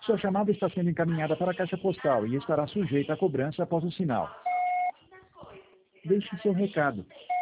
Sua chamada está sendo encaminhada para a caixa postal e estará sujeita a cobrança após o sinal. Deixe seu recado.